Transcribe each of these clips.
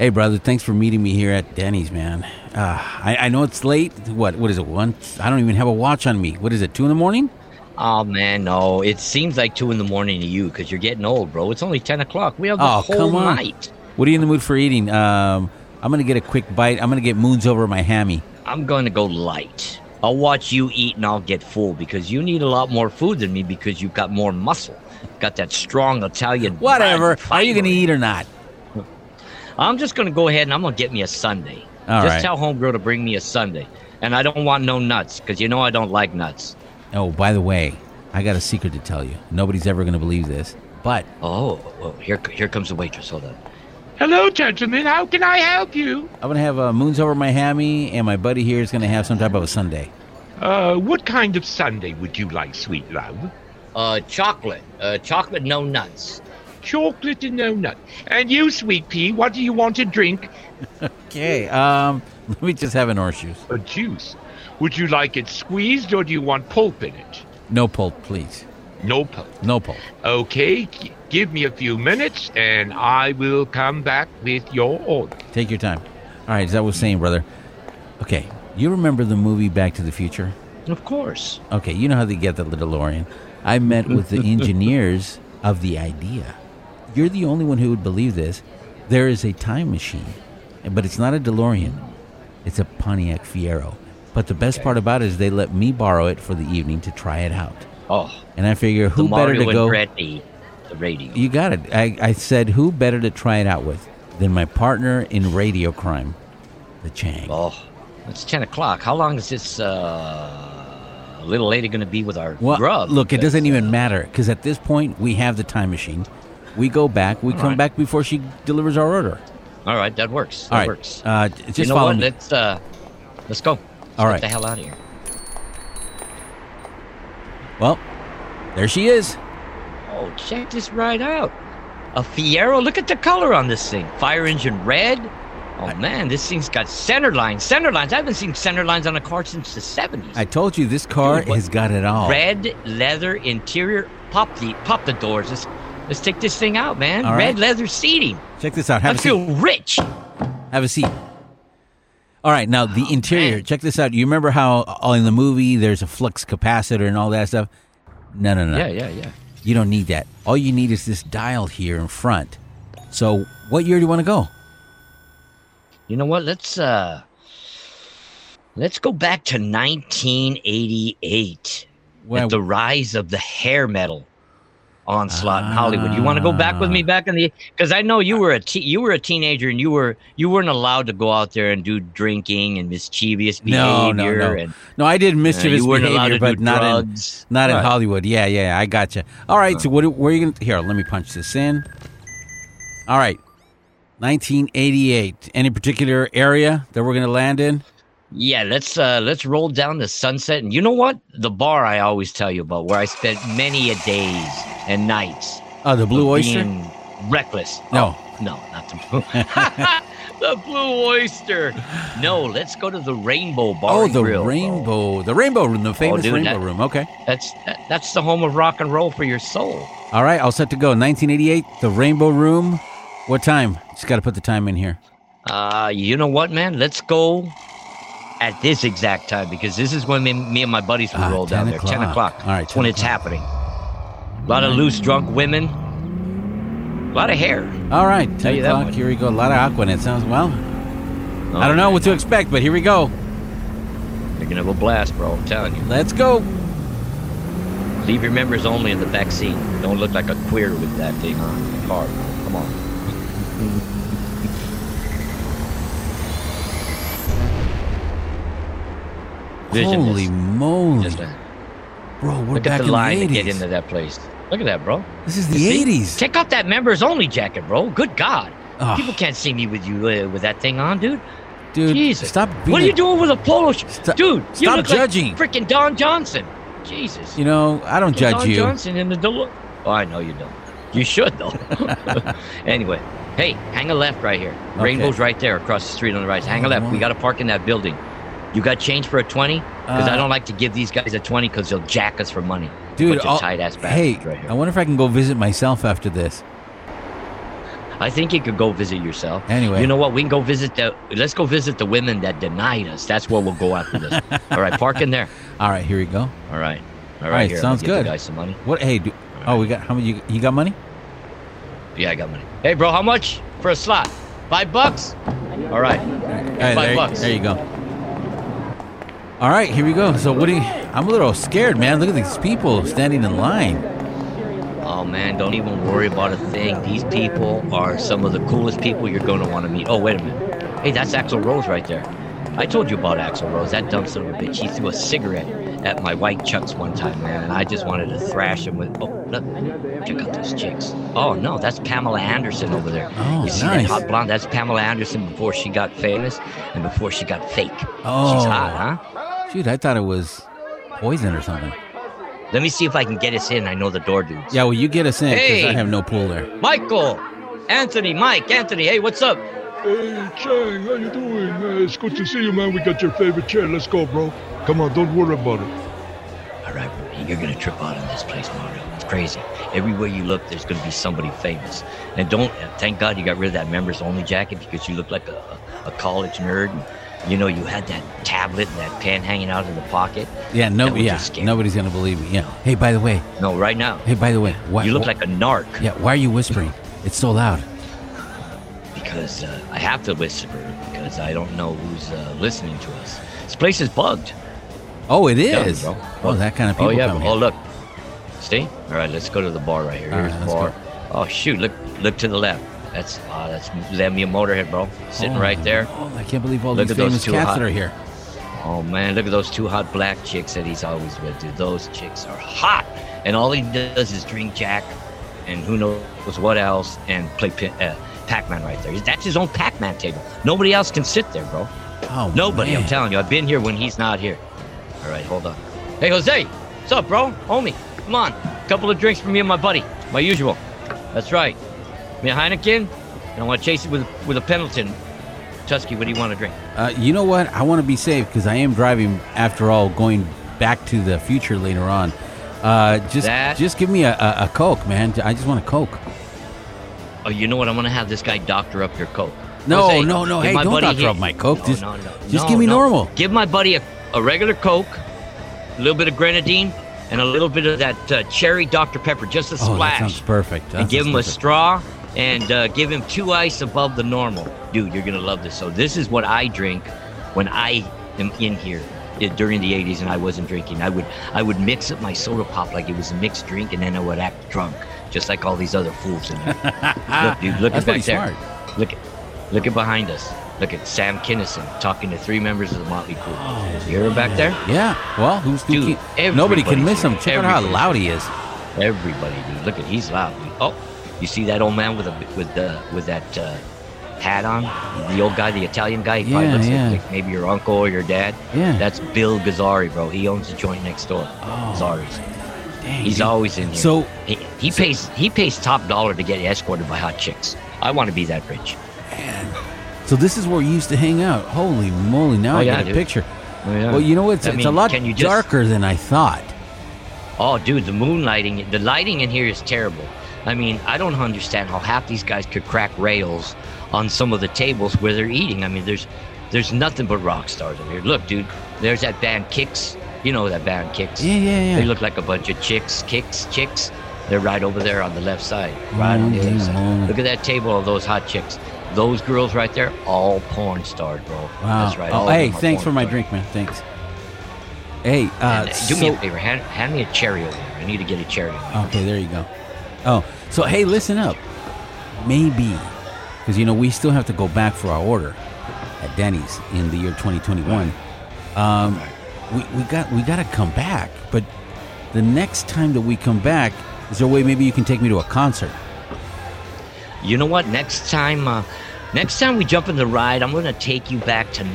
Hey, brother, thanks for meeting me here at Denny's, man. I know it's late. What is it, 1? I don't even have a watch on me. What is it, 2 in the morning? Oh, man, no. It seems like 2 in the morning to you because you're getting old, bro. It's only 10 o'clock. We have the whole night. What are you in the mood for eating? I'm going to get a quick bite. I'm going to get moons over my hammy. I'm going to go light. I'll watch you eat and I'll get full because you need a lot more food than me because you've got more muscle. Got that strong Italian Whatever. Are you going to eat or not? I'm just going to go ahead and I'm going to get me a sundae. Just tell homegirl to bring me a sundae. And I don't want no nuts because you know I don't like nuts. Oh, by the way, I got a secret to tell you. Nobody's ever going to believe this, but... Oh, well, here comes the waitress. Hold on. Hello, gentlemen. How can I help you? I'm going to have moons over my hammy, and my buddy here is going to have some type of a sundae. What kind of sundae would you like, sweet love? Chocolate. Chocolate, no nuts. Chocolate and no nut. And you, sweet pea, what do you want to drink? Okay, let me just have an orange juice. A juice. Would you like it squeezed or do you want pulp in it? No pulp, please. No pulp. No pulp. Okay, give me a few minutes and I will come back with your order. Take your time. All right, as I was saying, brother. Okay, you remember the movie Back to the Future? Of course. Okay, you know how they get the DeLorean. I met with the engineers of the idea. You're the only one who would believe this. There is a time machine, but it's not a DeLorean. It's a Pontiac Fiero. But the best part about it is they let me borrow it for the evening to try it out. Oh. And I figure who better to go... the radio. You got it. I said who better to try it out with than my partner in radio crime, the Chang. Oh, it's 10 o'clock. How long is this little lady going to be with our grub? Look, it doesn't even matter because at this point we have the time machine. We go back. We come back before she delivers our order. All right, that works. That works. Just you know follow what? me. Let's go. All right. Get the hell out of here. Well, there she is. Oh, check this right out. A Fiero. Look at the color on this thing. Fire engine red. Oh, man, this thing's got center lines. Center lines. I haven't seen center lines on a car since the 70s. I told you this car has got it all. Red leather interior. Pop the doors. Let's take this thing out, man. All Red right. leather seating. Check this out. Have I a seat. feel rich. Have a seat. All right, now the interior. Man. Check this out. You remember how in the movie there's a flux capacitor and all that stuff? No. Yeah. You don't need that. All you need is this dial here in front. So what year do you want to go? You know what? Let's go back to 1988 at the rise of the hair metal onslaught in Hollywood. You want to go back with me back in the... Because I know you were a teenager and you weren't allowed to go out there and do drinking and mischievous behavior. No, I did mischievous behavior, but not in Hollywood. Yeah, I gotcha. All right, so where are you going to... Here, let me punch this in. All right, 1988. Any particular area that we're going to land in? Yeah, let's roll down the Sunset. And you know what? The bar I always tell you about, where I spent many a days and nights. Oh, the Blue Oyster? Being reckless. No. Oh, no, not the Blue. The Blue Oyster. No, let's go to the Rainbow Bar and Grill. The Rainbow Room, the famous Rainbow Room. Okay. That's the home of rock and roll for your soul. All right, all set to go. 1988, the Rainbow Room. What time? Just got to put the time in here. You know what, man? Let's go at this exact time because this is when me and my buddies will roll down there. 10 o'clock. All right, that's when it's happening. A lot of loose, drunk women. A lot of hair. All right, 10 o'clock. Here we go. A lot of Aquanet sounds. Well, I don't know what to expect, but here we go. You're going to have a blast, bro. I'm telling you. Let's go. Leave your members only in the back seat. Don't look like a queer with that thing on the car. Come on. Holy moly. Bro, we're Look back at the in line the 80s. to get into that place. Look at that, bro. This is the 80s. Check out that members only jacket, bro. Good God. Oh. People can't see me with you with that thing on, dude. Dude, Jesus. Stop being What are you doing with a polo shirt? Dude, you stop look judging. like freaking Don Johnson. Jesus. You know, I don't judge Don you. Johnson in the door. Oh, I know you don't. You should, though. Anyway, hey, hang a left right here. Okay. Rainbow's right there across the street on the right. Hang a left. We got to park in that building. You got change for a 20? Because I don't like to give these guys a 20 because they'll jack us for money. Dude, tight ass hey, right here. I wonder if I can go visit myself after this. I think you could go visit yourself. Anyway. You know what? We can go let's go visit the women that denied us. That's where we'll go after this. All right, park in there. All right, here we go. All right. Right, here, sounds I'm gonna good. give you guys some money. What? Hey, we got how many? You got money? Yeah, I got money. Hey, bro, how much for a slot? $5? All right. Hey, $5. There you go. All right, here we go. So I'm a little scared, man. Look at these people standing in line. Oh, man, don't even worry about a thing. These people are some of the coolest people you're going to want to meet. Oh, wait a minute. Hey, that's Axl Rose right there. I told you about Axl Rose, that dumb son of a bitch. He threw a cigarette at my white chucks one time, man, and I just wanted to thrash him with... Oh, look. Check out those chicks. Oh, no, that's Pamela Anderson over there. Oh, you see nice. that hot blonde? That's Pamela Anderson before she got famous and before she got fake. Oh. She's hot, huh? Shoot, I thought it was Poison or something. Let me see if I can get us in. I know the door dudes. Yeah, well, you get us in because Hey. I have no pool there. Michael! Anthony, hey, what's up? Hey, Chang, how you doing? It's good to see you, man. We got your favorite chair. Let's go, bro. Come on, don't worry about it. All right, Rudy, you're going to trip out in this place, Mario. It's crazy. Everywhere you look, there's going to be somebody famous. And thank God you got rid of that members only jacket because you look like a college nerd. And, you know, you had that tablet and that pen hanging out in the pocket. Yeah, That was just scary. nobody's gonna believe me. Yeah. Hey, by the way. No, right now. Hey, by the way. Why, You look like a narc Yeah. Why are you whispering? It's so loud. because I have to whisper because I don't know who's listening to us. This place is bugged. Oh, it Yeah, is. bro. Oh, that kind of people Oh, yeah. come here. Oh, look. See? All right, let's go to the bar right here. All Here's right, the let's bar. go. Oh, shoot. Look to the left. That's Lemmy Motorhead, bro. Sitting right there. Oh, I can't believe all Look these at those famous two cats hot- that are here. Oh, man. Look at those two hot black chicks that he's always with, dude. Those chicks are hot. And all he does is drink Jack and who knows what else and play Pac-Man right there. That's his own Pac-Man table. Nobody else can sit there, bro. Oh, Nobody, man. I'm telling you. I've been here when he's not here. All right, hold on. Hey, Jose. What's up, bro? Homie. Come on. Couple of drinks for me and my buddy. My usual. That's right. Me a Heineken, and I want to chase it with a Pendleton. Tusky, what do you want to drink? You know what? I want to be safe because I am driving, after all, going back to the future later on. Just give me a Coke, man. I just want a Coke. Oh, you know what? I'm going to have this guy doctor up your Coke. No, Jose, no. give Hey, my don't buddy doctor here- up my Coke. No, Just give me normal. Give my buddy a regular Coke, a little bit of grenadine, and a little bit of that cherry Dr. Pepper, just a Oh, that splash. sounds perfect. And give him a straw and give him 2 ice above the normal. Dude, you're going to love this. So this is what I drink when I am in here during the 80s and I wasn't drinking. I would mix up my soda pop like it was a mixed drink, and then I would act drunk, just like all these other fools in here. Look, dude, look That's at pretty back there. smart. Look at behind us. Look at Sam Kinison talking to 3 members of the Motley Crue. You hear him back there? Yeah. Well, Dude, nobody can miss him. everybody's Check out here. how loud he is. Everybody, dude. Look at he's loud. Dude. Oh, you see that old man with that hat on? The old guy, the Italian guy. He probably Yeah, looks yeah. like maybe your uncle or your dad. Yeah. That's Bill Gazzari, bro. He owns the joint next door. Gazzari's. Dang, He's dude. always in here. So he pays top dollar to get escorted by hot chicks. I want to be that rich. So this is where you used to hang out. Holy moly! Now Oh, I yeah, get a dude. picture. Oh, yeah. Well, you know what? It's I a mean, lot can you just- darker than I thought. Oh, dude, the moonlighting, the lighting in here is terrible. I mean, I don't understand how half these guys could crack rails on some of the tables where they're eating. I mean, there's nothing but rock stars in here. Look, dude, there's that band Kicks. You know that band Kicks. Yeah. They look like a bunch of chicks. They're right over there on the left side. Right on the other Holy side. moly. Look at that table of those hot chicks. Those girls right there, all porn stars, bro. Wow. That's right. Oh, all of hey, them are thanks porn for my stars. drink, man. Thanks. Hey, And, do me so a favor. Hand me a cherry over here. I need to get a cherry. okay, there you go. Oh, so hey, listen up. Maybe, because we still have to go back for our order at Denny's in the year 2021. We got to come back, but the next time that we come back, is there a way maybe you can take me to a concert? You know what? Next time we jump in the ride, I'm going to take you back to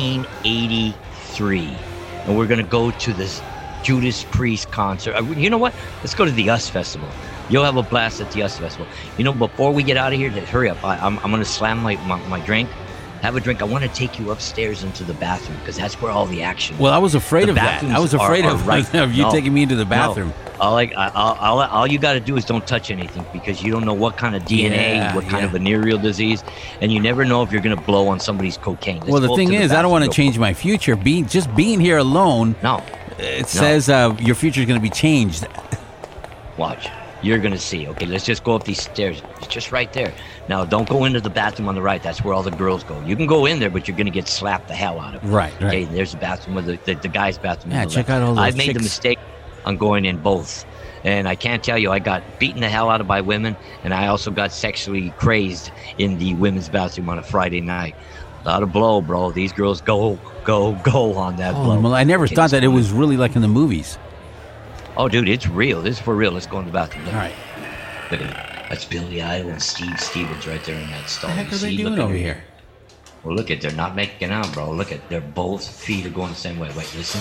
1983, and we're going to go to this Judas Priest concert. You know what? Let's go to the US Festival. You'll have a blast at the US Festival. Before we get out of here, hurry up. I'm going to slam my drink, have a drink. I want to take you upstairs into the bathroom because that's where all the action is. Well, I was afraid The of that. I was bathrooms afraid are of, right. of you No, taking me into the bathroom. No. All you got to do is don't touch anything because you don't know what kind of DNA, what kind of venereal disease, and you never know if you're going to blow on somebody's cocaine. Well, the thing is, I don't want to change my future. Being here alone, it says your future is going to be changed. Watch. You're going to see. Okay, let's just go up these stairs. It's just right there. Now, don't go into the bathroom on the right. That's where all the girls go. You can go in there, but you're going to get slapped the hell out of it. Right. Okay, there's the bathroom with the guy's bathroom. Yeah, check out all those I've made chicks. the mistake on going in both. And I can't tell you, I got beaten the hell out of by women, and I also got sexually crazed in the women's bathroom on a Friday night. A lot of blow, bro. These girls go on that blow. Well, I never thought that it was really like in the movies. Oh, dude, it's real. This is for real. Let's go in the bathroom. Look. All right. Look at it. That's Billy Idol and Steve Stevens right there in that stall. What the heck You are they see? doing Look at over it. here? Well, look at, they're not making out, bro. Look at, their both feet are going the same way. Wait, listen.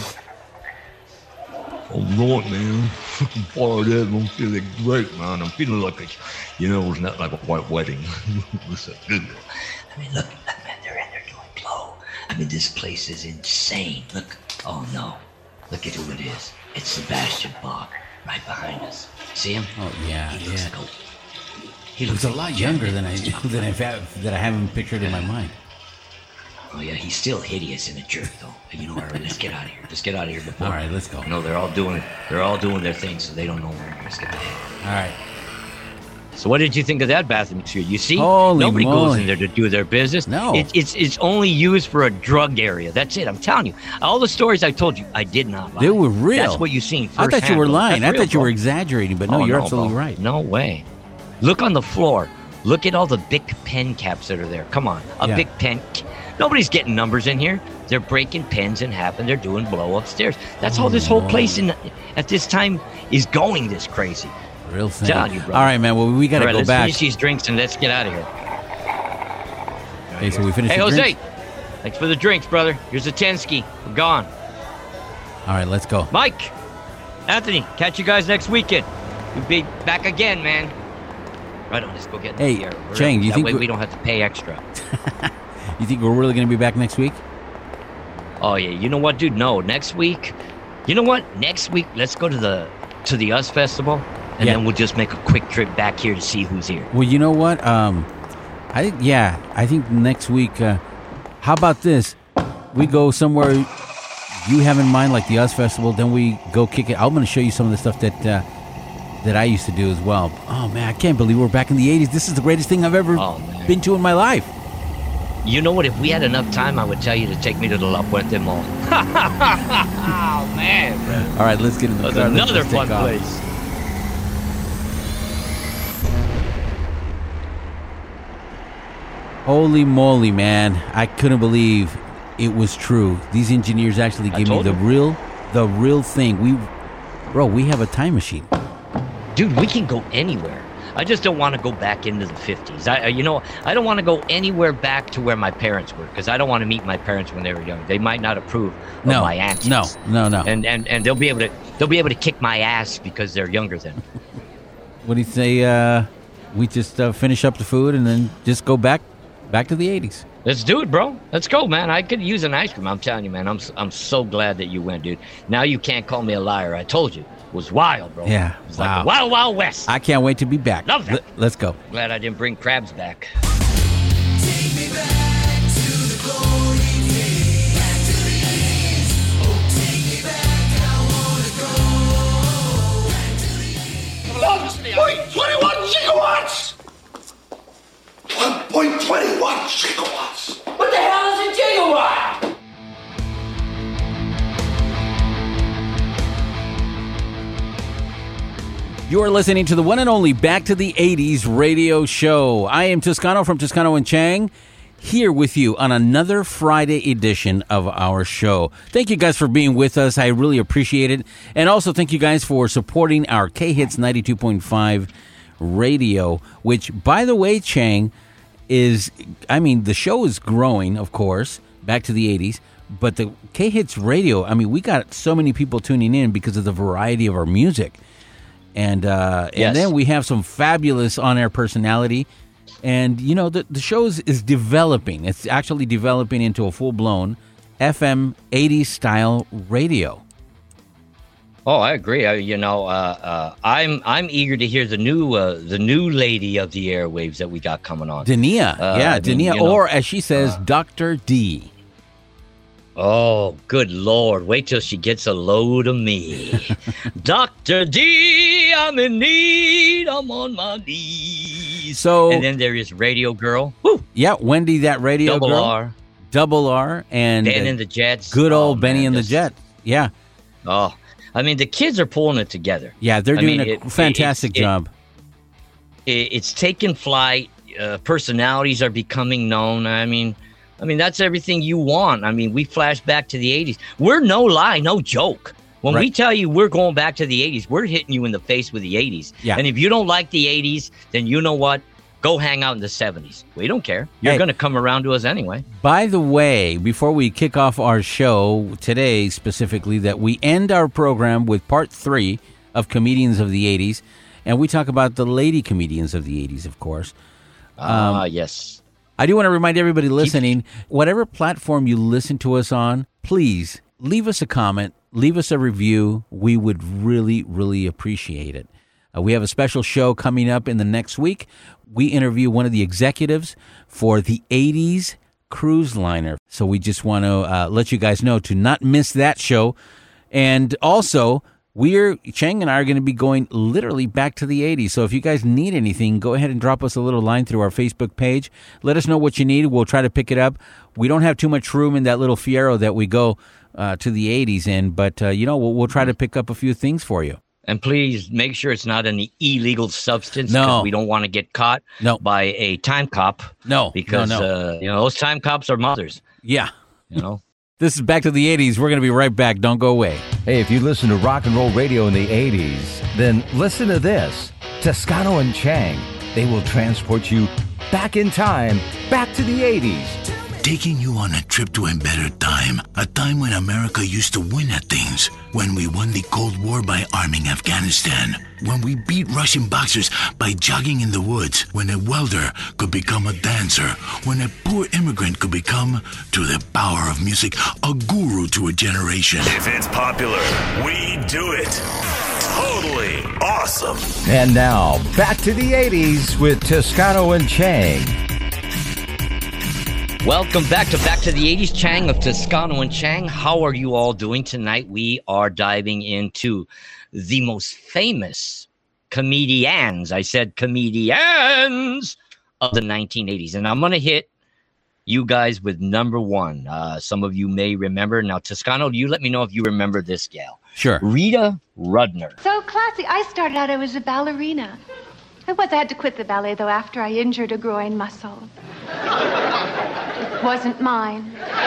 Oh, Lord, man. Boy, that I'm feeling great, man. I'm feeling like it's not like a white wedding. What's up? Good. I mean, look, man, they're in there doing blow. I mean, this place is insane. Look, oh no. Look at who it is. It's Sebastian Bach right behind us. See him? Oh yeah, He looks yeah. like He looks a lot younger than I haven't pictured in my mind. Oh yeah, he's still hideous and a jerk though. But you know, all right, let's get out of here. Let's get out of here before. All right, let's go. No, they're all doing their thing, so they don't know where. Let's get the hell. All right. So what did you think of that bathroom experience? You see, Holy nobody goes moly. in there to do their business. No. It's only used for a drug area. That's it. I'm telling you. All the stories I told you, I did not lie. They were real. That's what you seen I firsthand. thought you were lying. That's I real, thought you bro. were exaggerating, but no, Oh, you're no, absolutely bro. right. No way. Look on the floor. Look at all the big pen caps that are there. Come on. Yeah. Big pen. Nobody's getting numbers in here. They're breaking pens in half and they're doing blow upstairs. That's how this whole place at this time is going this crazy. Real thing. Telling you, bro. All right, man. Well, we got to All right, go let's back. finish these drinks and let's get out of here. Okay, so we finished Hey, the Jose. drinks? Thanks for the drinks, brother. Here's a Tensky. We're gone. All right, let's go. Mike, Anthony, catch you guys next weekend. We'll be back again, man. Right on, let's go get Hey, the air. Chang, do you that think way we- we don't have to pay extra? You think we're really going to be back next week? Oh yeah, you know what, dude? No, next week. You know what? Next week, let's go to the US Festival, and Yeah. then we'll just make a quick trip back here to see who's here. Well, you know what? I think next week. How about this? We go somewhere you have in mind, like the US Festival. Then we go kick it. I'm going to show you some of the stuff that I used to do as well. Oh man, I can't believe we're back in the '80s. This is the greatest thing I've ever Oh, man. been to in my life. You know what? If we had enough time, I would tell you to take me to the La Puente Mall. Oh man, All right, let's get in the that's car. another Let's take fun off. place. Holy moly, man! I couldn't believe it was true. These engineers actually I gave me told the real thing. We have a time machine. Dude, we can go anywhere. I just don't want to go back into the 50s. I don't want to go anywhere back to where my parents were because I don't want to meet my parents when they were young. They might not approve of my antics. No. And they'll be able to kick my ass because they're younger than me. What do you say? We just finish up the food and then just go back to the '80s. Let's do it, bro. Let's go, man. I could use an ice cream. I'm telling you, man. I'm so glad that you went, dude. Now you can't call me a liar. I told you. It was wild, bro. Yeah, It was wow. like the Wild Wild West. I can't wait to be back. Love that. Let's go. Glad I didn't bring crabs back. Gigawatts! 1.21 gigawatts! What the hell is a gigawatt? You are listening to the one and only Back to the 80s radio show. I am Toscano from Toscano and Chang, here with you on another Friday edition of our show. Thank you guys for being with us. I really appreciate it. And also thank you guys for supporting our K-Hits 92.5 radio, which, by the way, Chang, the show is growing, of course, back to the 80s, but the K-Hits radio, we got so many people tuning in because of the variety of our music. And Yes. then we have some fabulous on-air personality And, you know, the show is developing. It's actually developing into a full-blown FM 80s style radio. Oh, I agree. I'm eager to hear the new lady of the airwaves that we got coming on. Dania. Dania, or as she says, Dr. D. Oh, good Lord. Wait till she gets a load of me. Dr. D, I'm in need. I'm on my knees. So, and then there is Radio Girl. Woo! Yeah, Wendy, that Radio Double Girl. R. Double R. And Ben and the Jets. Good old Benny and the Jet. Yeah. Oh, I mean, the kids are pulling it together. Yeah, they're doing a fantastic job. It's taken flight. Personalities are becoming known. I mean, that's everything you want. I mean, we flash back to the 80s. We're no lie, no joke. When we tell you we're going back to the 80s, we're hitting you in the face with the 80s. Yeah. And if you don't like the 80s, then you know what? Go hang out in the 70s. We don't care. You're going to come around to us anyway. By the way, before we kick off our show today specifically, that we end our program with part 3 of Comedians of the 80s. And we talk about the lady comedians of the 80s, of course. Yes. I do want to remind everybody listening, whatever platform you listen to us on, please leave us a comment, leave us a review. We would really, really appreciate it. We have a special show coming up in the next week. We interview one of the executives for the 80s cruise liner. So we just want to let you guys know to not miss that show. And also, Chang and I are going to be going literally back to the 80s. So if you guys need anything, go ahead and drop us a little line through our Facebook page. Let us know what you need. We'll try to pick it up. We don't have too much room in that little Fiero that we go to the 80s in, but, we'll try to pick up a few things for you. And please make sure it's not an illegal substance. No. Because we don't want to get caught by a time cop. No. Because, those time cops are mothers. Yeah. You know? This is Back to the 80s. We're going to be right back. Don't go away. Hey, if you listen to rock and roll radio in the 80s, then listen to this. Toscano and Chang. They will transport you back in time, back to the 80s. Taking you on a trip to a better time, a time when America used to win at things, when we won the Cold War by arming Afghanistan, when we beat Russian boxers by jogging in the woods, when a welder could become a dancer, when a poor immigrant could become, through the power of music, a guru to a generation. If it's popular, we do it. Totally awesome. And now, back to the 80s with Toscano and Chang. Welcome back to the 80s, Chang of Toscano and Chang. How are you all doing tonight? We are diving into the most famous comedians. I said comedians of the 1980s. And I'm going to hit you guys with number 1. Some of you may remember. Now, Toscano, you let me know if you remember this gal. Sure. Rita Rudner. So classy. I started out, I was a ballerina. I had to quit the ballet, though, after I injured a groin muscle. It wasn't mine.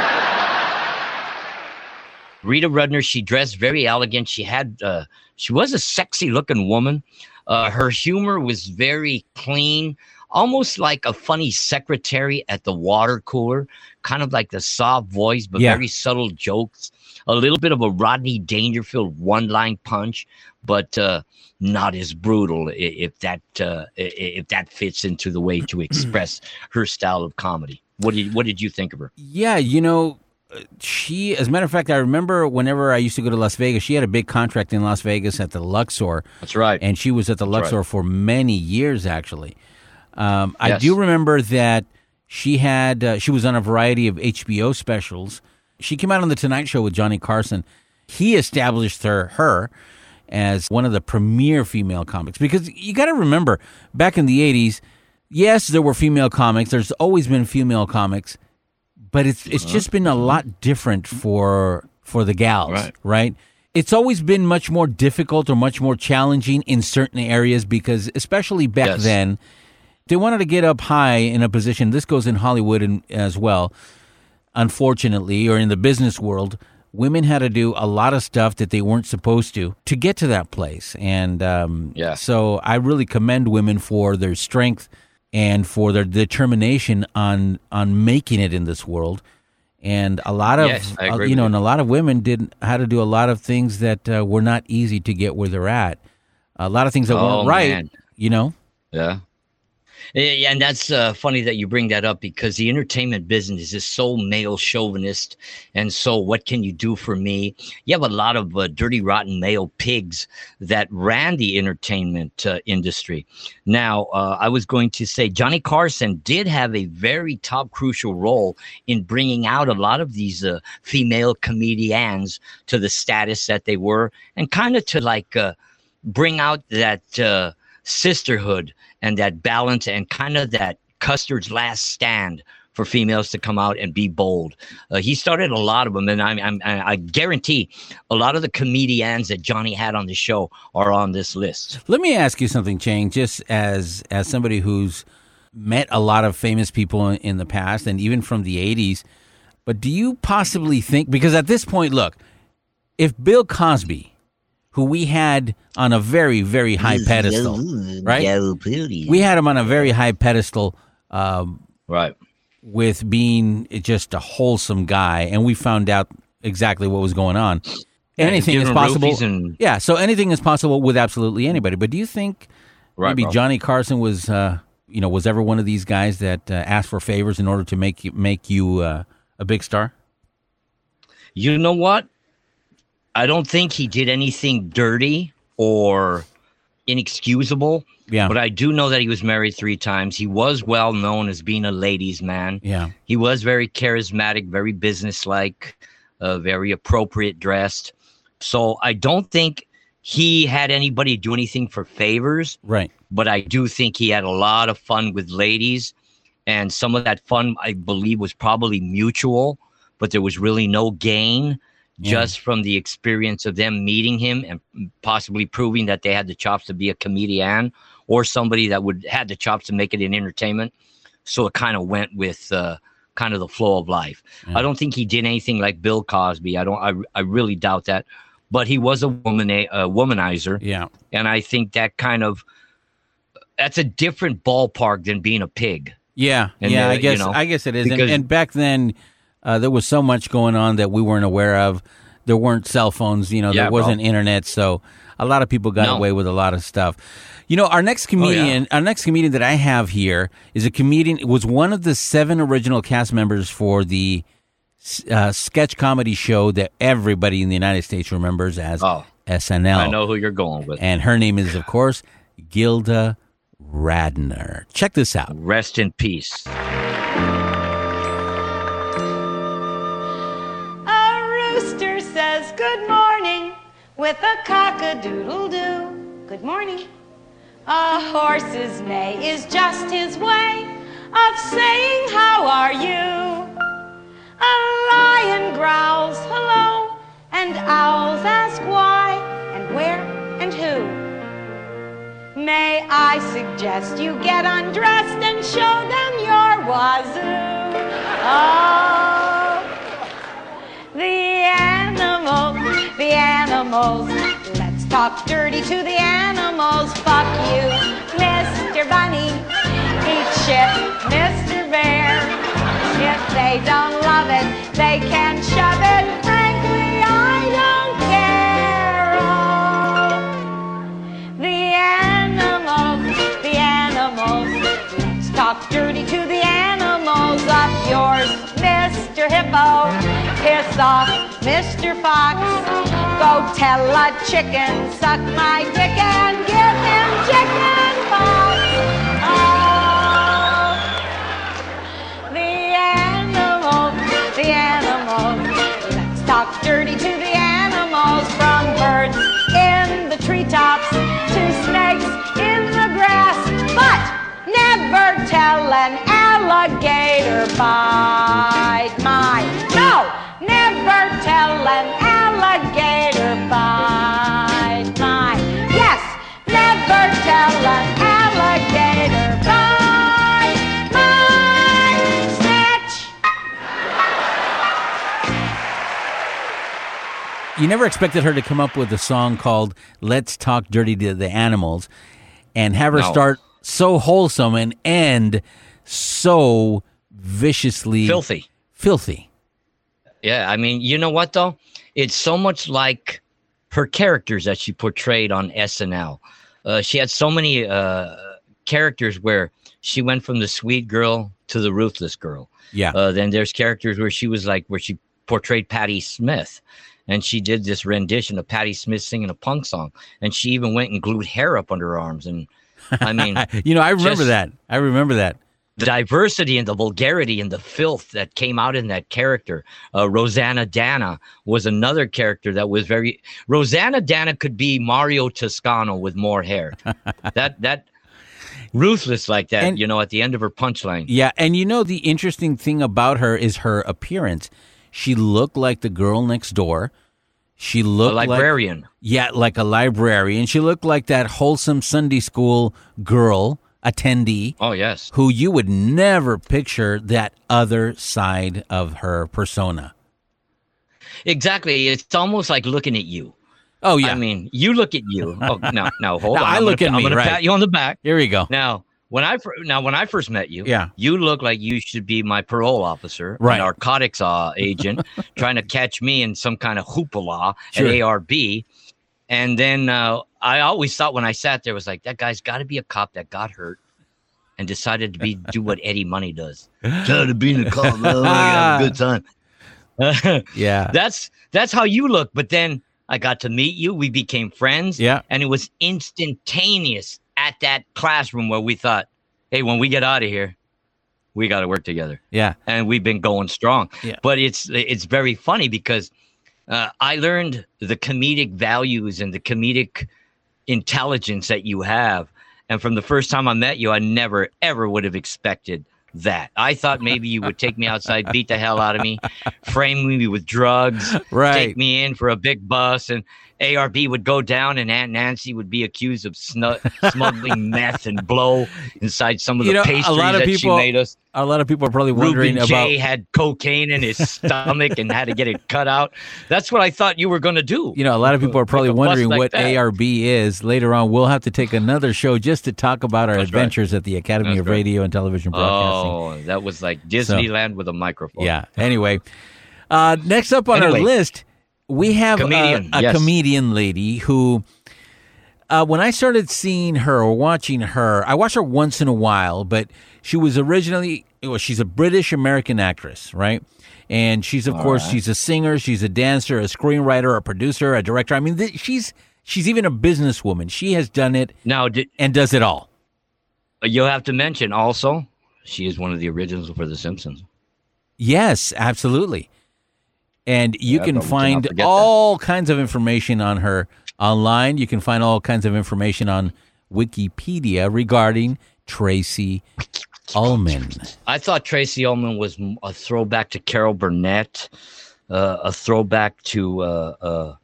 Rita Rudner, she dressed very elegant. She was a sexy-looking woman. Her humor was very clean, almost like a funny secretary at the water cooler, kind of like the soft voice, but very subtle jokes. A little bit of a Rodney Dangerfield one-line punch, but not as brutal if that fits into the way to express her style of comedy. What did you think of her? Yeah, she, as a matter of fact, I remember whenever I used to go to Las Vegas, she had a big contract in Las Vegas at the Luxor. That's right. And she was at the Luxor for many years, actually. I do remember that she was on a variety of HBO specials. She came out on The Tonight Show with Johnny Carson. He established her as one of the premier female comics. Because you got to remember, back in the 80s, yes, there were female comics. There's always been female comics. But it's just been a lot different for the gals, right? It's always been much more difficult or much more challenging in certain areas because, especially back then, they wanted to get up high in a position. This goes in Hollywood as well, unfortunately, or in the business world. Women had to do a lot of stuff that they weren't supposed to get to that place. And so I really commend women for their strength and for their determination on making it in this world. And a lot of, and a lot of women had to do a lot of things that were not easy to get where they're at. A lot of things that weren't right, man. you know? Yeah. Yeah, and that's funny that you bring that up because the entertainment business is so male chauvinist. And so what can you do for me? You have a lot of dirty, rotten male pigs that ran the entertainment industry. Now, I was going to say Johnny Carson did have a very top crucial role in bringing out a lot of these female comedians to the status that they were and kind of to like bring out that sisterhood and that balance and kind of that Custer's last stand for females to come out and be bold. He started a lot of them, and I guarantee a lot of the comedians that Johnny had on the show are on this list. Let me ask you something, Chang, just as somebody who's met a lot of famous people in the past and even from the 80s, but do you possibly think, because at this point, look, if Bill Cosby, who we had on a very, very high pedestal, right? We had him on a very high pedestal, right? With being just a wholesome guy, and we found out exactly what was going on. Anything is possible. Yeah, so anything is possible with absolutely anybody. But do you think maybe Johnny Carson was, was ever one of these guys that asked for favors in order to make you a big star? You know what? I don't think he did anything dirty or inexcusable. Yeah. But I do know that he was married 3 times. He was well known as being a ladies' man. Yeah. He was very charismatic, very businesslike, very appropriate dressed. So I don't think he had anybody do anything for favors. Right. But I do think he had a lot of fun with ladies. And some of that fun, I believe, was probably mutual, but there was really no gain. Just from the experience of them meeting him and possibly proving that they had the chops to be a comedian or somebody that had the chops to make it in entertainment. So it kind of went with kind of the flow of life. I don't think he did anything like Bill Cosby. I really doubt that. But he was a womanizer. Yeah. And I think that's a different ballpark than being a pig. Yeah. I guess it is. And back then, there was so much going on that we weren't aware of. There weren't cell phones, there wasn't internet, so a lot of people got away with a lot of stuff. Our next comedian, that I have here is a comedian. It was one of the 7 original cast members for the sketch comedy show that everybody in the United States remembers as SNL. I know who you're going with. And her name is, of course, Gilda Radner. Check this out. Rest in peace. Says good morning with a cock-a-doodle-doo. Good morning. A horse's neigh is just his way of saying how are you. A lion growls hello and owls ask why and where and who. May I suggest you get undressed and show them your wazoo. Oh, the animals, let's talk dirty to the animals. Fuck you, Mr. Bunny, eat shit, Mr. Bear. If they don't love it, they can shove it. Frankly, I don't care. Oh, the animals, let's talk dirty to the animals. Up yours, Mr. Hippo, piss off, Mr. Fox. Go tell a chicken, suck my dick and give him chicken pox. Oh, the animals, let's talk dirty to the animals. From birds in the treetops to snakes in the grass. But never tell an alligator bite mine. No! Never tell an alligator bite mine. Yes, never tell an alligator bite mine. Snatch. You never expected her to come up with a song called Let's Talk Dirty to the Animals and have her start so wholesome and end so viciously filthy. Yeah, I mean, you know what, though? It's so much like her characters that she portrayed on SNL. She had so many characters where she went from the sweet girl to the ruthless girl. Yeah. Then there's characters where she portrayed Patti Smith, and she did this rendition of Patti Smith singing a punk song, and she even went and glued hair up under her arms. And I mean, I remember that. I remember that. The diversity and the vulgarity and the filth that came out in that character. Rosanna Dana was another character that was very. Rosanna Dana could be Mario Toscano with more hair. that ruthless like that, and, at the end of her punchline. Yeah, and the interesting thing about her is her appearance. She looked like the girl next door. She looked like a librarian. Like a librarian. She looked like that wholesome Sunday school girl attendee. Oh, yes. Who you would never picture that other side of her persona. Exactly. It's almost like looking at you. Oh, yeah. I mean, you look at you. Oh, no, hold on. I look at me, I'm going right. to pat you on the back. Here we go. Now, when I first met you, yeah. you look like you should be my parole officer, right. a narcotics agent, trying to catch me in some kind of hoopla at ARB. And then I always thought when I sat there, was like, that guy's got to be a cop that got hurt and decided to do what Eddie Money does. Tired of being a cop, man. Have a good time. Yeah. That's how you look. But then I got to meet you. We became friends. Yeah. And it was instantaneous at that classroom where we thought, hey, when we get out of here, we got to work together. Yeah. And we've been going strong. Yeah. But it's very funny because I learned the comedic values and the comedic intelligence that you have. And from the first time I met you, I never, ever would have expected that. I thought maybe you would take me outside, beat the hell out of me, frame me with drugs, take me in for a big bus, and ARB would go down and Aunt Nancy would be accused of smuggling meth and blow inside some of the pastries she made us. A lot of people are probably wondering Reuben about... J had cocaine in his stomach and had to get it cut out. That's what I thought you were going to do. A lot of people are probably wondering what ARB is. Later on, we'll have to take another show just to talk about our adventures at the Academy of Radio and Television Broadcasting. Oh, that was like Disneyland with a microphone. Yeah. Anyway, next up on our list, we have a comedian lady who... when I started seeing her or watching her, I watch her once in a while, but she was she's a British American actress, right? And she's, of course, she's a singer, she's a dancer, a screenwriter, a producer, a director. I mean, she's even a businesswoman. She has done it and does it all. You'll have to mention also, she is one of the originals for The Simpsons. Yes, absolutely. And you can find all kinds of information on her online. You can find all kinds of information on Wikipedia regarding Tracy Ullman. I thought Tracy Ullman was a throwback to Carol Burnett, a throwback to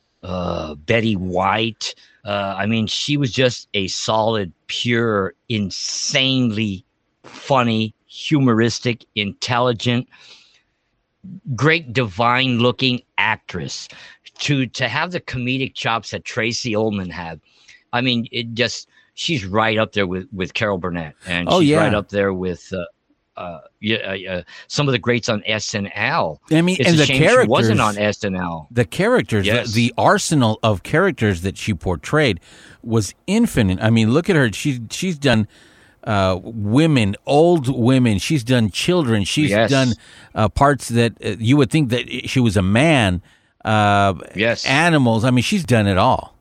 Betty White. I mean, she was just a solid, pure, insanely funny, humoristic, intelligent, great, divine-looking actress. To have the comedic chops that Tracy Ullman had, I mean, she's right up there with Carol Burnett, and she's right up there with some of the greats on SNL. I mean, it's and a the shame characters she wasn't on SNL. The characters, the arsenal of characters that she portrayed was infinite. I mean, look at her; she's done women, old women. She's done children. She's done parts that you would think that she was a man. Animals. I mean, she's done it all.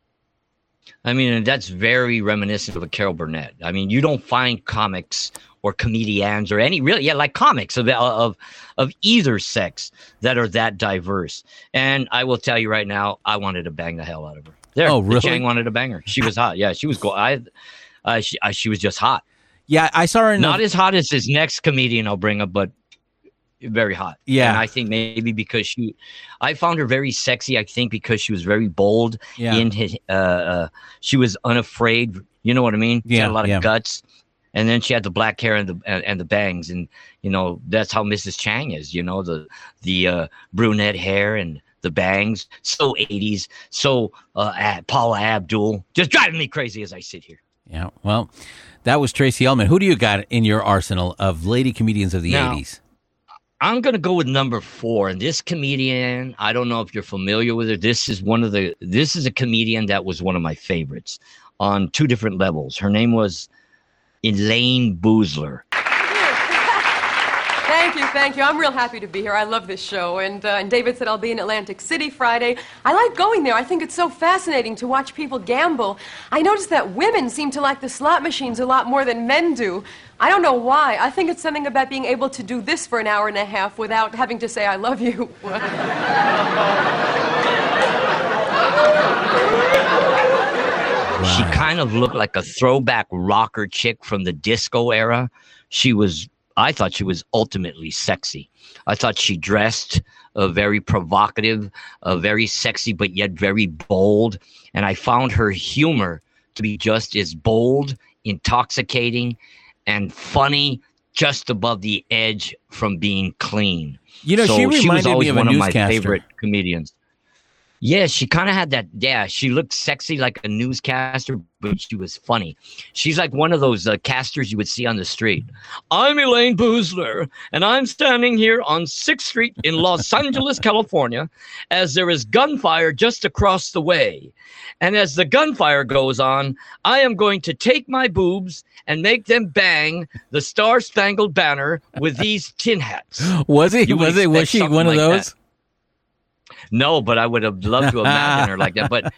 I mean, and that's very reminiscent of a Carol Burnett. I mean, you don't find comics or comedians or any like comics of either sex that are that diverse. And I will tell you right now, I wanted to bang the hell out of her. Really? Chang wanted to bang her. She was hot. Yeah, she was cool. She was just hot. Yeah, I saw her. Not as hot as his next comedian I'll bring up, but very hot. Yeah. And I think maybe because I found her very sexy. I think because she was very bold in his, she was unafraid. You know what I mean? She had a lot of guts. And then she had the black hair and the bangs. And, that's how Mrs. Chang is, the brunette hair and the bangs. So 80s. So Paula Abdul. Just driving me crazy as I sit here. Yeah. Well, that was Tracy Ullman. Who do you got in your arsenal of lady comedians of the 80s? I'm going to go with number 4. And this comedian, I don't know if you're familiar with her. This is a comedian that was one of my favorites on 2 different levels. Her name was Elaine Boozler. Thank you. I'm real happy to be here. I love this show. And David said I'll be in Atlantic City Friday. I like going there. I think it's so fascinating to watch people gamble. I noticed that women seem to like the slot machines a lot more than men do. I don't know why. I think it's something about being able to do this for an hour and a half without having to say I love you. She kind of looked like a throwback rocker chick from the disco era. I thought she was ultimately sexy. I thought she dressed very provocative, very sexy, but yet very bold. And I found her humor to be just as bold, intoxicating, and funny, just above the edge from being clean. You know, she reminded me of a newscaster. One of my favorite comedians. Yeah, she kind of had that. Yeah, she looked sexy like a newscaster, but she was funny. She's like one of those casters you would see on the street. I'm Elaine Boozler, and I'm standing here on 6th Street in Los Angeles, California, as there is gunfire just across the way. And as the gunfire goes on, I am going to take my boobs and make them bang the Star-Spangled Banner with these tin hats. Was she one of those? That. No, but I would have loved to imagine her like that. But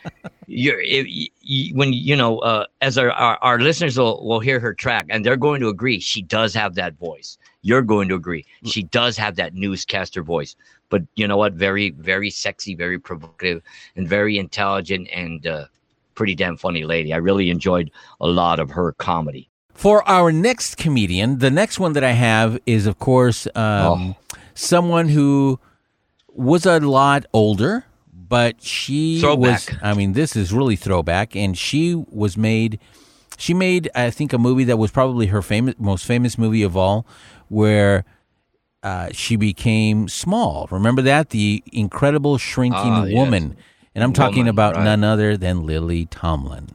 as our listeners will hear her track, and they're going to agree, she does have that voice. You're going to agree, she does have that newscaster voice. But you know what? Very, very sexy, very provocative, and very intelligent, and pretty damn funny lady. I really enjoyed a lot of her comedy. For our next comedian, the next one that I have is, of course, someone who was a lot older, but she throwback. This is really throwback, and she made, I think, a movie that was probably her most famous movie of all, where she became small. Remember that? The Incredible Shrinking Woman. Yes. And I'm talking about none other than Lily Tomlin.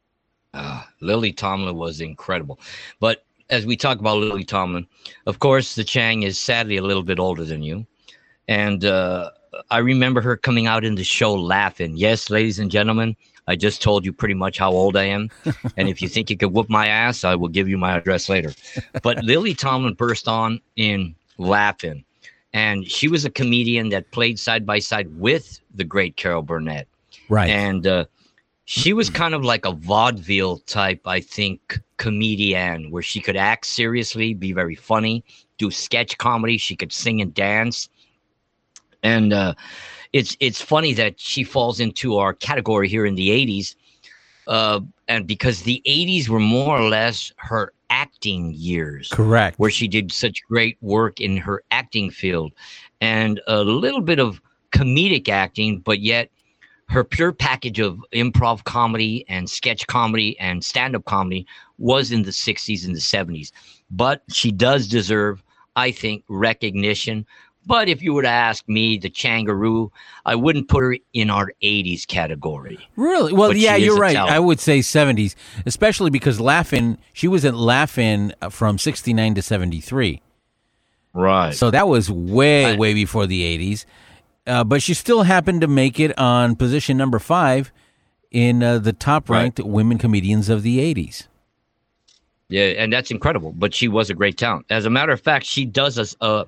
Lily Tomlin was incredible. But as we talk about Lily Tomlin, of course, the Chang is sadly a little bit older than you. And I remember her coming out in the show Laughing. Yes, ladies and gentlemen, I just told you pretty much how old I am. And if you think you could whoop my ass, I will give you my address later. But Lily Tomlin burst on in Laughing. And she was a comedian that played side by side with the great Carol Burnett. Right. And she was kind of like a vaudeville type, I think, comedian, where she could act seriously, be very funny, do sketch comedy. She could sing and dance. And it's funny that she falls into our category here in the 80s. And because the 80s were more or less her acting years. Correct. Where she did such great work in her acting field. And a little bit of comedic acting, but yet her pure package of improv comedy and sketch comedy and stand-up comedy was in the 60s and the 70s. But she does deserve, I think, recognition. But if you were to ask me, the Changaroo, I wouldn't put her in our 80s category. Really? Well, but yeah, you're right. Talent. I would say 70s, especially because she was at Laugh-In from 69 to 73. Right. So that was way before the 80s. But she still happened to make it on position number 5 in the top-ranked women comedians of the 80s. Yeah, and that's incredible. But she was a great talent. As a matter of fact, she does a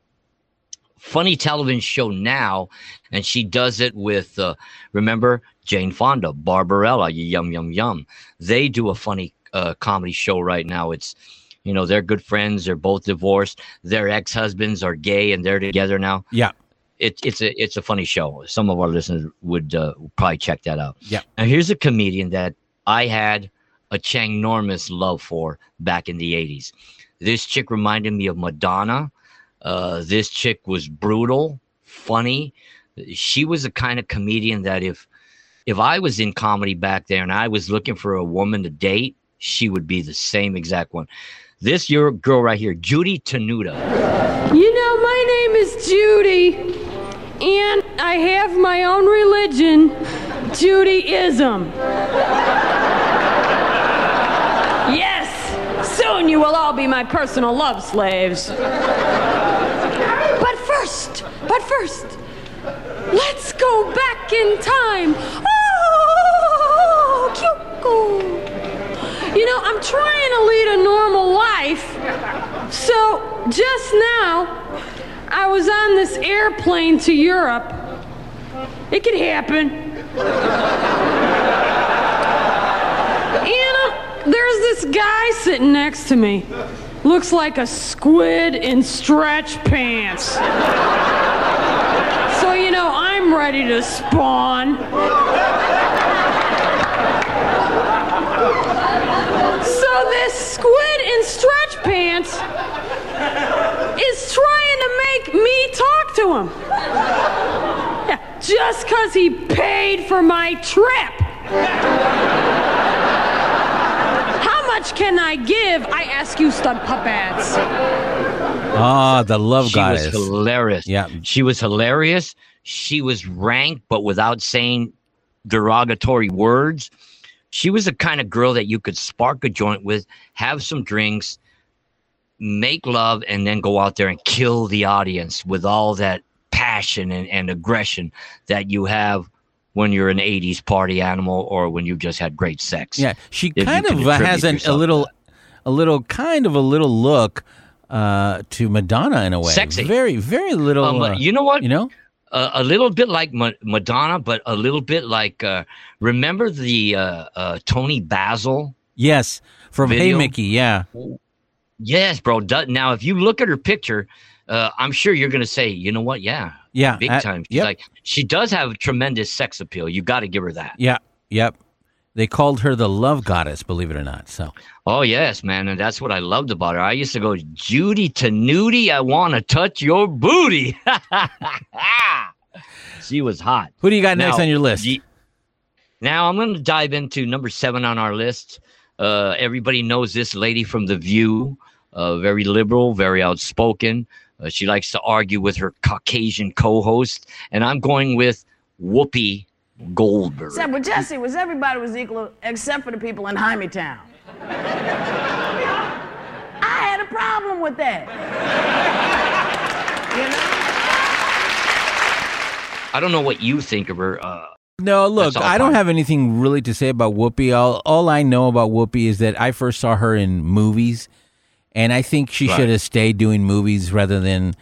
funny television show now, and she does it with, remember, Jane Fonda, Barbarella, Yum, Yum, Yum. They do a funny comedy show right now. It's, they're good friends. They're both divorced. Their ex-husbands are gay, and they're together now. Yeah. It's a funny show. Some of our listeners would probably check that out. Yeah. Now, here's a comedian that I had a Chang-normous love for back in the 80s. This chick reminded me of Madonna. This chick was brutal, funny. She was the kind of comedian that if I was in comedy back there and I was looking for a woman to date, she would be the same exact one. This your girl right here, Judy Tenuta. My name is Judy, and I have my own religion, Judaism. Yes, soon you will all be my personal love slaves. But first, let's go back in time. Oh, Kyoko. You know, I'm trying to lead a normal life. So, just now, I was on this airplane to Europe. It could happen. And there's this guy sitting next to me. Looks like a squid in stretch pants. So, you know, I'm ready to spawn. So this squid in stretch pants is trying to make me talk to him. Yeah, just because he paid for my trip. How much can I give? I ask you, stud puppets. Ah, the love goddess. She was hilarious. Yeah. She was hilarious. She was ranked, but without saying derogatory words. She was the kind of girl that you could spark a joint with, have some drinks, make love, and then go out there and kill the audience with all that passion and aggression that you have when you're an 80s party animal or when you just had great sex. Yeah, she kind of has a little look to Madonna in a way. Sexy. Very, very little. You know what? You know? A little bit like Madonna, but a little bit like, remember the Tony Basil? Yes, from video? Hey Mickey, yeah. Yes, bro. Now, if you look at her picture, I'm sure you're going to say, you know what? Yeah, big time. She's like, she does have tremendous sex appeal. You got to give her that. Yeah, yep. They called her the love goddess, believe it or not. So. Oh, yes, man. And that's what I loved about her. I used to go, Judy Tenuti, I want to touch your booty. She was hot. Who do you got next on your list? Now I'm going to dive into number 7 on our list. Everybody knows this lady from The View. Very liberal, very outspoken. She likes to argue with her Caucasian co-host. And I'm going with Whoopi Goldberg. Except with Jesse, everybody was equal except for the people in Hymietown. I had a problem with that. You know? I don't know what you think of her. No, look, I don't have anything really to say about Whoopi. All I know about Whoopi is that I first saw her in movies, and I think she should have stayed doing movies rather than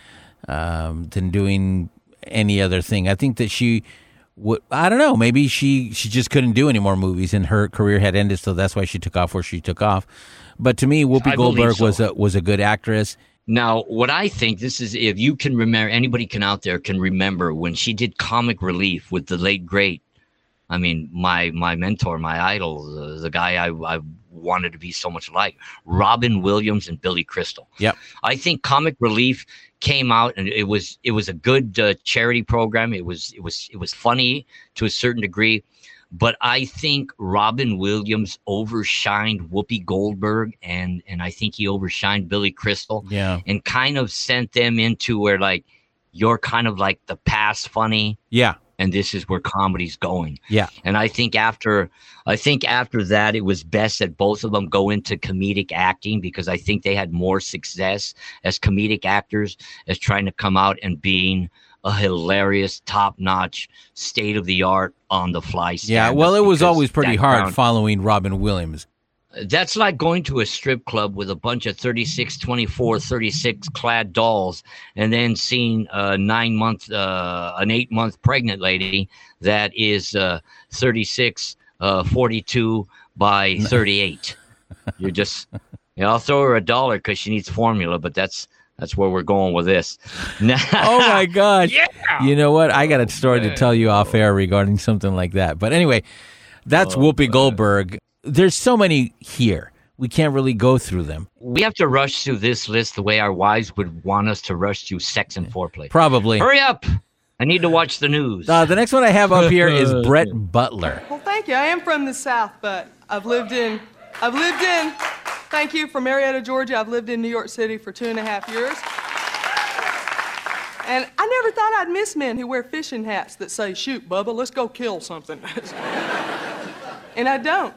doing any other thing. I think that she would, I don't know, maybe she just couldn't do any more movies, and her career had ended, so that's why she took off where she took off. But to me, Whoopi Goldberg was a good actress. Now, what I think, this is, if you can remember, anybody out there can remember when she did comic relief with the late great, I mean, my mentor, my idol, the guy I wanted to be so much like, Robin Williams and Billy Crystal. Yep. I think comic relief came out, and it was a good charity program. It was funny to a certain degree. But I think Robin Williams overshined Whoopi Goldberg, and I think he overshined Billy Crystal. Yeah. And kind of sent them into where, like, you're kind of like the past funny. Yeah. And this is where comedy's going. Yeah. And I think after that, it was best that both of them go into comedic acting, because I think they had more success as comedic actors as trying to come out and being a hilarious, top-notch, state-of-the-art, on-the-fly stand-up. Yeah, well, it was always pretty hard following Robin Williams. That's like going to a strip club with a bunch of 36, 24, 36 clad dolls, and then seeing an 8-month pregnant lady that is 36, 42 by 38. You're just, I'll throw her $1 because she needs formula, but that's where we're going with this. Oh, my gosh. Yeah. You know what? I got a story to tell you off air regarding something like that. But anyway, that's Whoopi Goldberg. There's so many here. We can't really go through them. We have to rush through this list the way our wives would want us to rush through sex and foreplay. Probably. Hurry up. I need to watch the news. The next one I have up here is Brett Butler. Well, thank you. I am from the South, but I've lived in, thank you, from Marietta, Georgia. I've lived in New York City for 2.5 years. And I never thought I'd miss men who wear fishing hats that say, "Shoot, Bubba, let's go kill something." And I don't.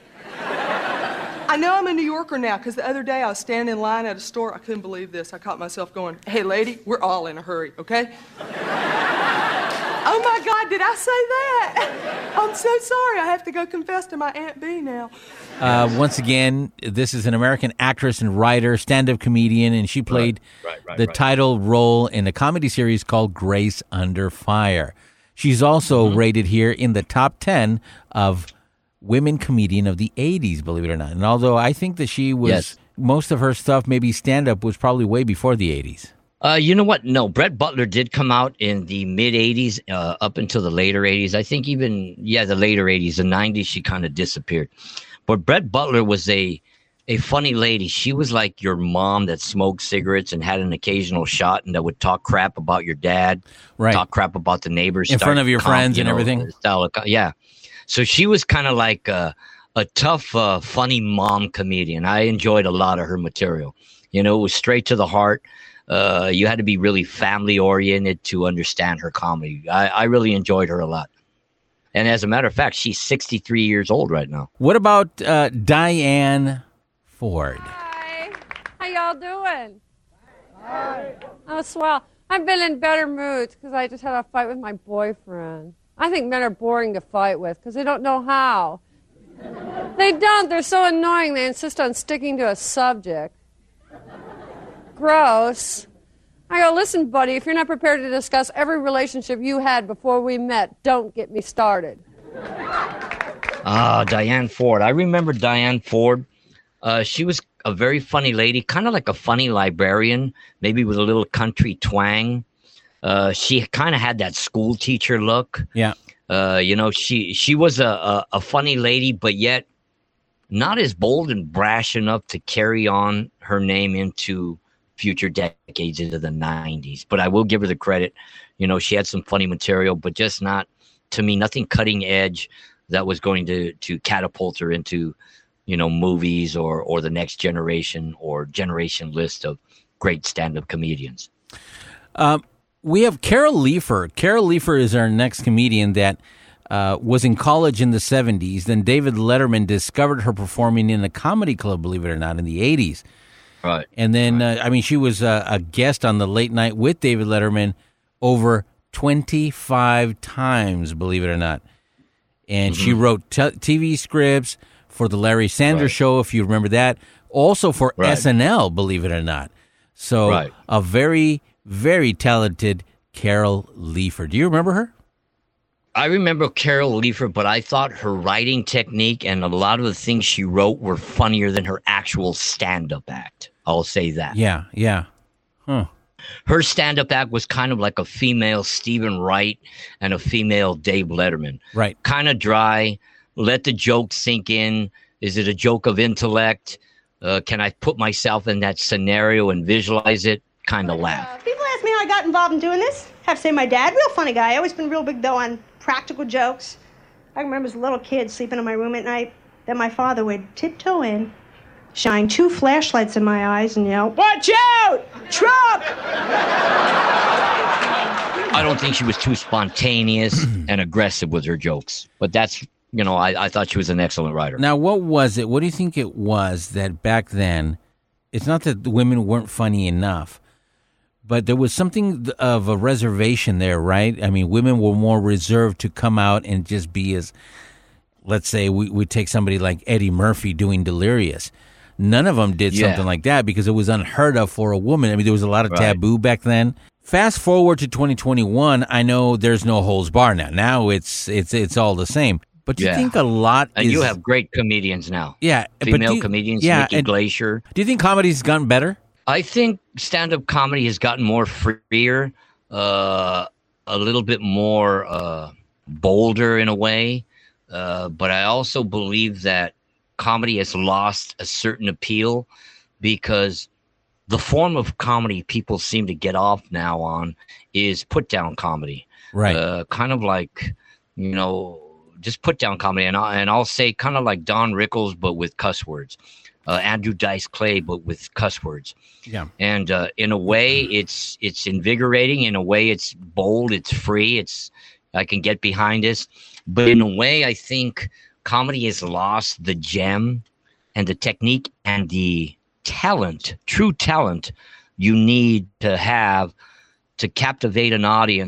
I know I'm a New Yorker now, because the other day I was standing in line at a store. I couldn't believe this. I caught myself going, "Hey, lady, we're all in a hurry, okay?" Oh my God, did I say that? I'm so sorry. I have to go confess to my Aunt B now. Once again, this is an American actress and writer, stand-up comedian, and she played the title role in a comedy series called Grace Under Fire. She's also rated here in the top 10 of women comedian of the 80s, believe it or not. And although I think that she was, most of her stuff, maybe stand-up, was probably way before the 80s. You know what? No, Brett Butler did come out in the mid-'80s up until the later 80s. I think even, the later 80s. The 90s, she kind of disappeared. But Brett Butler was a funny lady. She was like your mom that smoked cigarettes and had an occasional shot and that would talk crap about your dad, talk crap about the neighbors. In front of your friends and everything? Yeah. So she was kind of like a tough, funny mom comedian. I enjoyed a lot of her material. You know, it was straight to the heart. You had to be really family-oriented to understand her comedy. I really enjoyed her a lot. And as a matter of fact, she's 63 years old right now. What about Diane Ford? Hi. How y'all doing? Hi. Oh, swell. I've been in better moods because I just had a fight with my boyfriend. I think men are boring to fight with because they don't know how. They don't. They're so annoying. They insist on sticking to a subject. Gross. I go, listen, buddy, if you're not prepared to discuss every relationship you had before we met, don't get me started. Diane Ford. I remember Diane Ford. She was a very funny lady, kind of like a funny librarian, maybe with a little country twang. She kind of had that school teacher look. Yeah. You know, she was a funny lady, but yet not as bold and brash enough to carry on her name into future decades into the 90s. But I will give her the credit. You know, she had some funny material, but just not, to me, nothing cutting edge that was going to catapult her into, you know, movies or the next generation or generation list of great stand-up comedians. We have Carol Leifer. Carol Leifer is our next comedian that was in college in the 70s. Then David Letterman discovered her performing in a comedy club, believe it or not, in the 80s. Right. And then, I mean, she was a guest on the Late Night with David Letterman over 25 times, believe it or not. And she wrote TV scripts for the Larry Sanders Show, if you remember that. Also for SNL, believe it or not. So a very, very talented Carol Leifer. Do you remember her? I remember Carol Leifer, but I thought her writing technique and a lot of the things she wrote were funnier than her actual stand-up act. I'll say that. Yeah, yeah. Huh. Her stand-up act was kind of like a female Stephen Wright and a female Dave Letterman. Right. Kind of dry. Let the joke sink in. Is it a joke of intellect? Can I put myself in that scenario and visualize it? Kind of laugh. People ask me how I got involved in doing this. I have to say my dad, real funny guy. Always been real big, though, on practical jokes. I remember as a little kid sleeping in my room at night. Then my father would tiptoe in, shine 2 flashlights in my eyes, and yell, "Watch out! Trump!" I don't think she was too spontaneous and aggressive with her jokes. But that's, you know, I thought she was an excellent writer. Now, what was it? What do you think it was that back then, it's not that the women weren't funny enough, but there was something of a reservation there, right? I mean, women were more reserved to come out and just be as, let's say, we take somebody like Eddie Murphy doing Delirious. None of them did something like that because it was unheard of for a woman. I mean, there was a lot of taboo back then. Fast forward to 2021, I know there's no holds bar now. Now it's all the same. But do you think a lot and you have great comedians now. Yeah. Female comedians, Nikki Glaser. Do you think comedy's gotten better? I think stand-up comedy has gotten more freer, a little bit more bolder in a way. But I also believe that comedy has lost a certain appeal because the form of comedy people seem to get off now on is put-down comedy. Right. Kind of like, you know, just put-down comedy. And I'll say kind of like Don Rickles, but with cuss words. Andrew Dice Clay, but with cuss words. Yeah. And in a way, it's invigorating. In a way, it's bold. It's free. I can get behind this. But in a way, I think comedy has lost the gem and the technique and the talent, true talent, you need to have to captivate an audience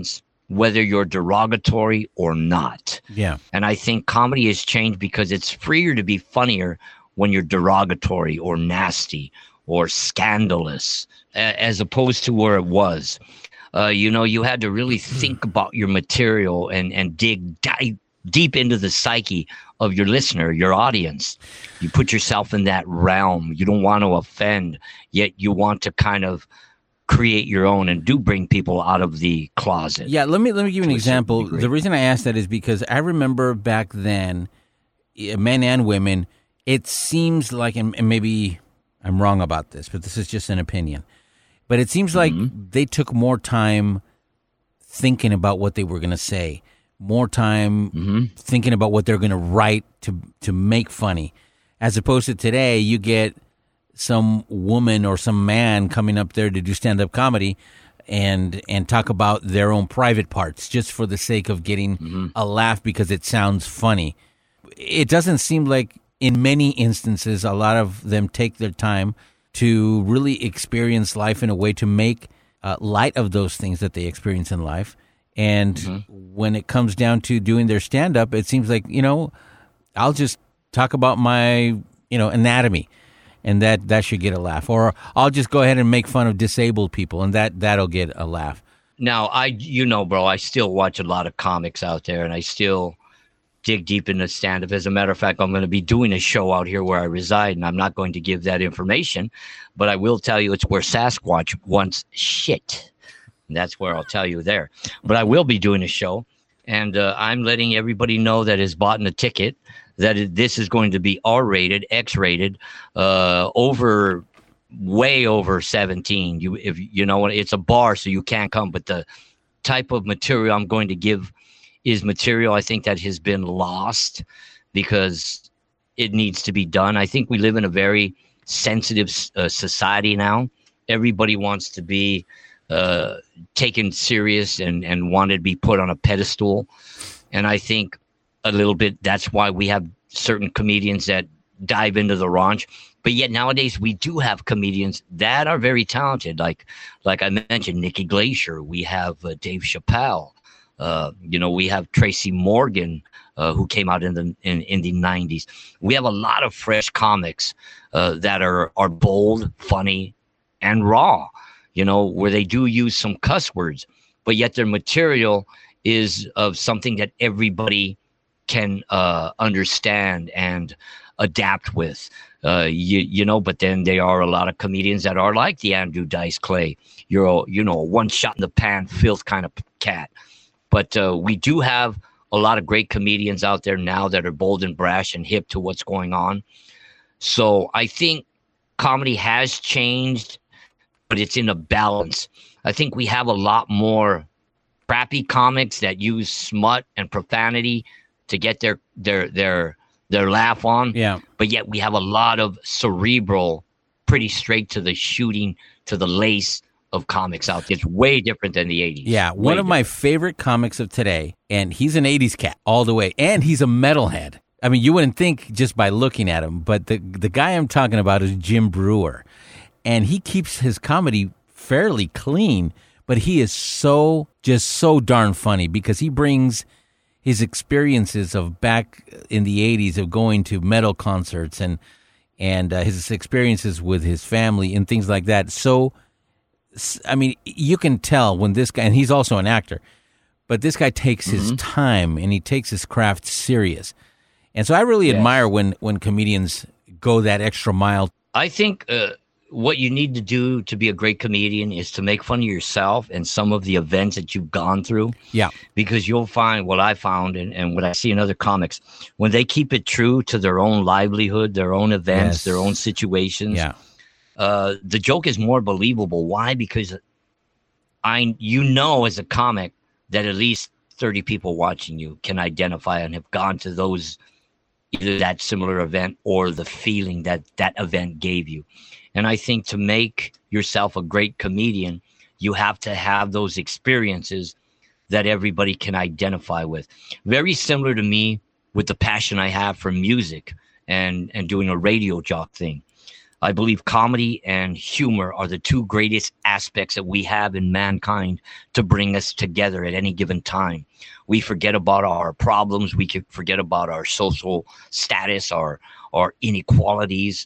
whether you're derogatory or not. Yeah. And I think comedy has changed because it's freer to be funnier when you're derogatory or nasty or scandalous, as opposed to where it was. You had to really think about your material and dive deep into the psyche of your listener, your audience. You put yourself in that realm. You don't want to offend, yet you want to kind of create your own and do bring people out of the closet. Yeah, let me give you an example. The reason I asked that is because I remember back then, men and women, it seems like, and maybe I'm wrong about this, but this is just an opinion, but it seems like they took more time thinking about what they were going to say, more time thinking about what they're going to write to make funny, as opposed to today, you get some woman or some man coming up there to do stand-up comedy and talk about their own private parts just for the sake of getting a laugh because it sounds funny. It doesn't seem like in many instances a lot of them take their time to really experience life in a way to make light of those things that they experience in life. And when it comes down to doing their stand-up, it seems like, I'll just talk about my, anatomy. And that should get a laugh. Or I'll just go ahead and make fun of disabled people, and that'll get a laugh. Now, bro, I still watch a lot of comics out there, and I still dig deep into stand-up. As a matter of fact, I'm going to be doing a show out here where I reside, and I'm not going to give that information, but I will tell you it's where Sasquatch wants shit. And that's where I'll tell you there. But I will be doing a show, and I'm letting everybody know that has bought a ticket that this is going to be R-rated, X-rated, way over 17. It's a bar, so you can't come. But the type of material I'm going to give is material I think that has been lost because it needs to be done. I think we live in a very sensitive society now. Everybody wants to be taken serious and wanted to be put on a pedestal. And I think a little bit that's why we have certain comedians that dive into the raunch. But yet nowadays we do have comedians that are very talented. Like I mentioned, Nikki Glacier. We have Dave Chappelle. We have Tracy Morgan, who came out in the 90s. We have a lot of fresh comics that are bold, funny, and raw. Where they do use some cuss words, but yet their material is of something that everybody can understand and adapt with. But then there are a lot of comedians that are like the Andrew Dice Clay. You're a one shot in the pan filth kind of cat. But we do have a lot of great comedians out there now that are bold and brash and hip to what's going on. So I think comedy has changed, but it's in a balance. I think we have a lot more crappy comics that use smut and profanity to get their laugh on. Yeah. But yet we have a lot of cerebral, pretty straight to the shooting, to the lace of comics out there. It's way different than the 80s. Yeah, one of my favorite comics of today, and he's an 80s cat all the way, and he's a metalhead. I mean, you wouldn't think just by looking at him, but the guy I'm talking about is Jim Brewer. And he keeps his comedy fairly clean, but he is so darn funny because he brings his experiences of back in the 80s of going to metal concerts and his experiences with his family and things like that. So, I mean, you can tell when this guy, and he's also an actor, but this guy takes his time and he takes his craft serious. And so I really admire when comedians go that extra mile. I think what you need to do to be a great comedian is to make fun of yourself and some of the events that you've gone through. Yeah. Because you'll find what I found and what I see in other comics, when they keep it true to their own livelihood, their own events, their own situations, the joke is more believable. Why? Because as a comic that at least 30 people watching you can identify and have gone to those, either that similar event or the feeling that event gave you. And I think to make yourself a great comedian, you have to have those experiences that everybody can identify with. Very similar to me with the passion I have for music and doing a radio jock thing. I believe comedy and humor are the two greatest aspects that we have in mankind to bring us together at any given time. We forget about our problems. We can forget about our social status, our inequalities,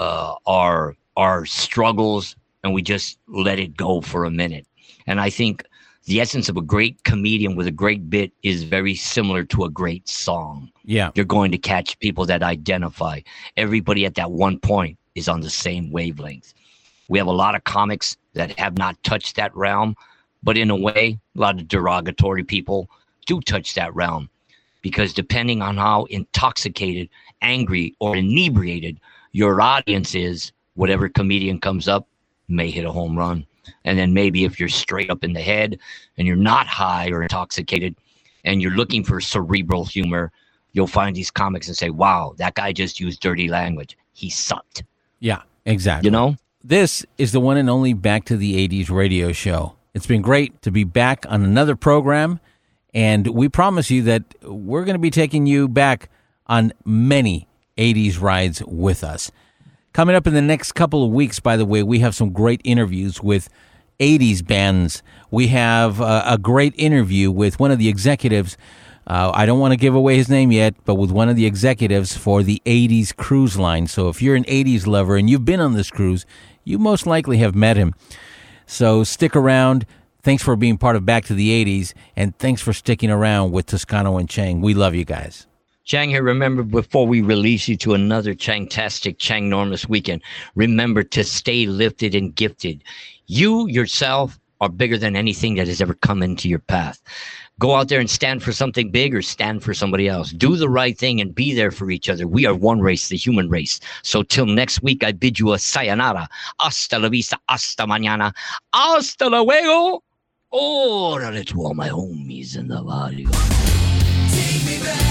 our struggles, and we just let it go for a minute. And I think the essence of a great comedian with a great bit is very similar to a great song. Yeah. You're going to catch people that identify. Everybody at that one point is on the same wavelength. We have a lot of comics that have not touched that realm, but in a way, a lot of derogatory people do touch that realm, because depending on how intoxicated, angry, or inebriated your audience is, whatever comedian comes up may hit a home run. And then maybe if you're straight up in the head and you're not high or intoxicated and you're looking for cerebral humor, you'll find these comics and say, wow, that guy just used dirty language. He sucked. Yeah, exactly. You know? This is the one and only Back to the 80s radio show. It's been great to be back on another program, and we promise you that we're going to be taking you back on many 80s rides with us. Coming up in the next couple of weeks, by the way, we have some great interviews with 80s bands. We have a great interview with one of the executives. I don't want to give away his name yet, but with one of the executives for the 80s cruise line. So if you're an 80s lover and you've been on this cruise, you most likely have met him. So stick around. Thanks for being part of Back to the 80s, and thanks for sticking around with Toscano and Chang. We love you guys. Chang here, remember, before we release you to another Changtastic, Changnormous weekend, remember to stay lifted and gifted. You yourself are bigger than anything that has ever come into your path. Go out there and stand for something big or stand for somebody else. Do the right thing and be there for each other. We are one race, the human race. So till next week, I bid you a sayonara. Hasta la vista, hasta mañana. Hasta luego. Órale to all my homies in the barrio. Take me back.